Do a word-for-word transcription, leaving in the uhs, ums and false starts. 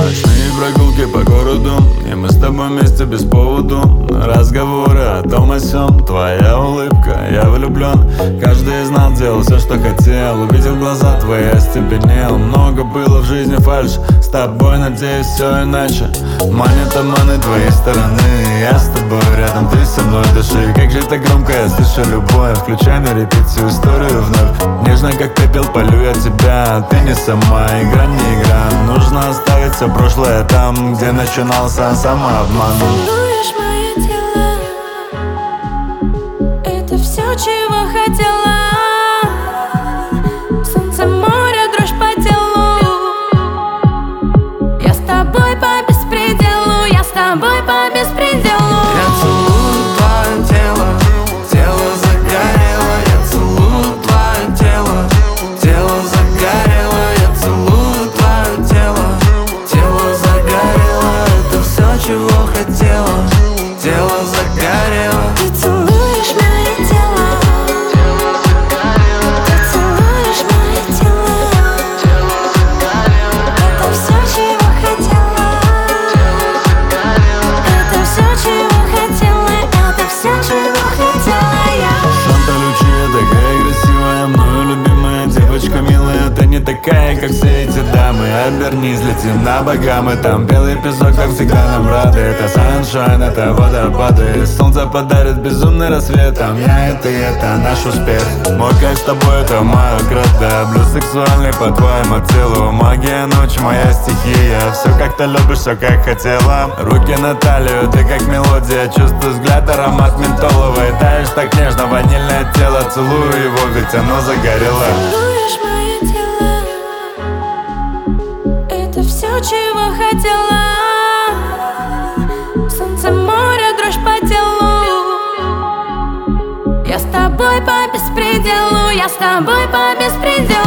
Ночные прогулки по городу, и мы с тобой вместе без поводу. Разговоры о том о сём, твоя улыбка, я влюблен. Каждый из нас делал все, что хотел. Увидел глаза твои, остепенел. Много было в жизни фальшь, с тобой, надеюсь, все иначе. Манят обманы твоей стороны, я с тобой рядом, ты со мной дыши. Как же это громко, я слышу любое. Включай на репетицию историю вновь. Нежно, как пепел, полю я тебя. Ты не сама, игра не игра. Нужно оставить все прошлое там, где начинался самообман. Целуешь мое тело, это все, чего хотела. Солнце, море, дрожь по телу. Я с тобой по беспределу, я с тобой по беспределу. Я целую твое тело, тело загорело. Я целую твое тело, тело загорело. Я целую твое тело, тело загорело. Это все, чего хотела, тело загорело. Ты целуешь мое тело, ты целуешь мое тело. Это все, чего хотела. Это все, чего хотела. Это все, чего хотела я. Санта-Лючия такая красивая, мною любимая девочка милая. Ты не такая, как все эти дамы. Обернись, летим на Багамы. Там белый песок, как всегда нам рады. Это саншайн, это водопады. Солнце подарит безумный рассвет. Там я и ты, это наш успех. Мой кайф с тобой, это моя красота. Блюз сексуальный по твоему телу. Магия, ночь, моя стихия. Все как ты любишь, все как хотела. Руки на талию, ты как мелодия. Чувствую взгляд, аромат ментоловый. Таешь так нежно, ванильное тело. Целую его, ведь оно загорело. Целуешь мое тело, это все, чего хотела. Солнце, море, дрожь по телу. Я с тобой по беспределу, я с тобой по беспределу.